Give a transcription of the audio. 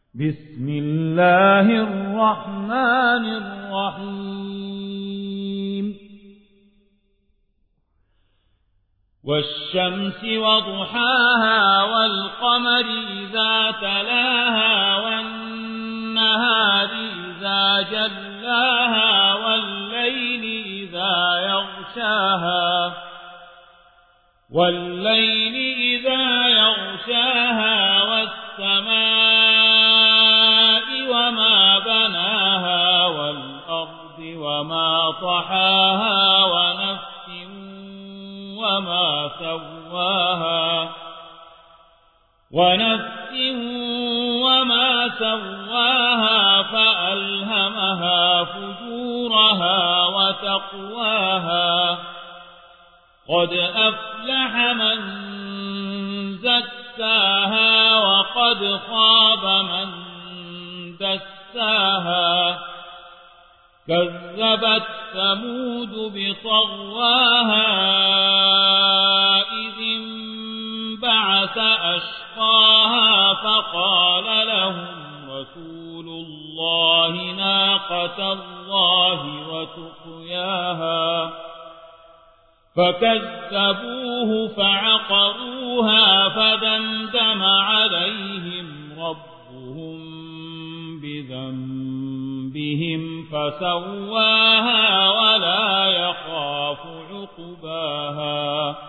بسم الله الرحمن الرحيم والشمس وضحاها والقمر إذا تلاها والنهار إذا جلاها والليل إذا يغشاها والسماء وما بناها والأرض وما طحاها ونفس وما سواها فألهمها فجورها وتقواها قد أفلح من زكاها وقد خاب من دساها كذبت ثمود بطغواها إذ انبعث أشقاها فقال لهم رسول الله ناقة الله وسقياها فكذبوه فعقروها فدمدم عليهم ربهم بذنبهم فسواها ولا يخاف عقباها